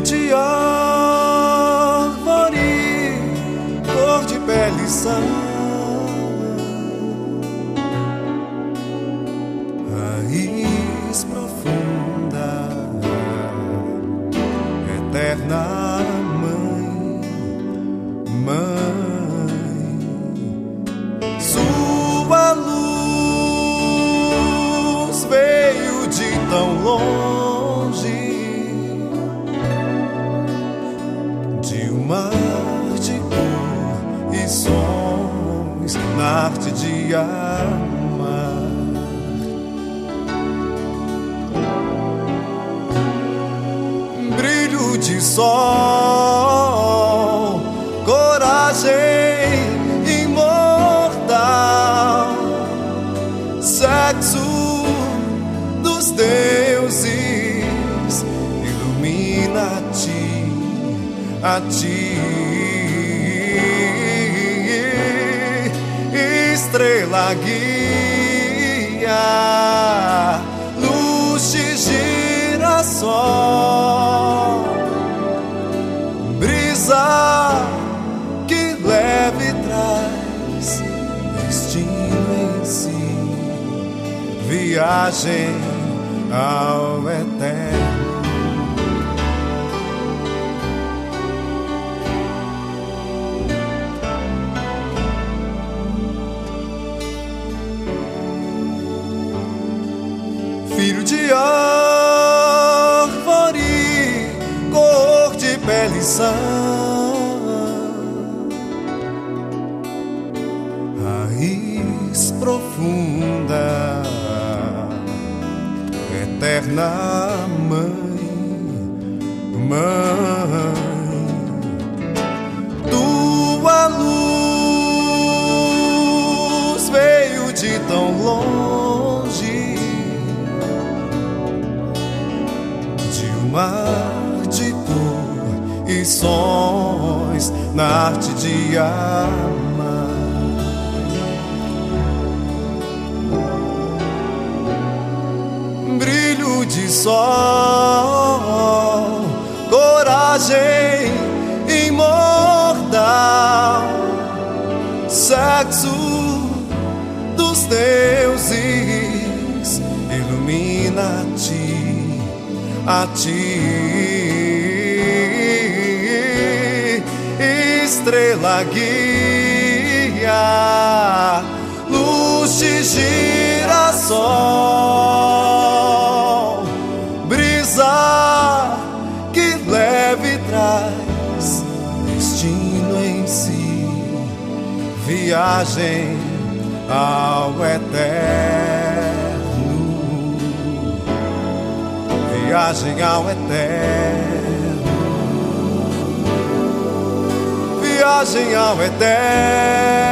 de árvore, cor de pele sã, raiz profunda, eterna mãe, sua luz veio de tão longe, de um mar de cor e sons, na arte de amar. Brilho de sol, coragem imortal, sexo dos deuses, ilumina-te, a ti, estrela guia, luz de girassol, brisa que leve e traz destino em si, viagem ao eterno. Filho de árvore, cor de pele sã, raiz profunda, eterna mãe, tua luz veio de tão longe, de um mar de cor e sons, na arte de amar. Brilho de sol, coragem imortal, sexo dos deuses, ilumina-te, a ti, estrela guia, luz de girassol, brisa que leve e traz destino em si, viagem ao eterno, viagem ao eterno, viagem ao eterno.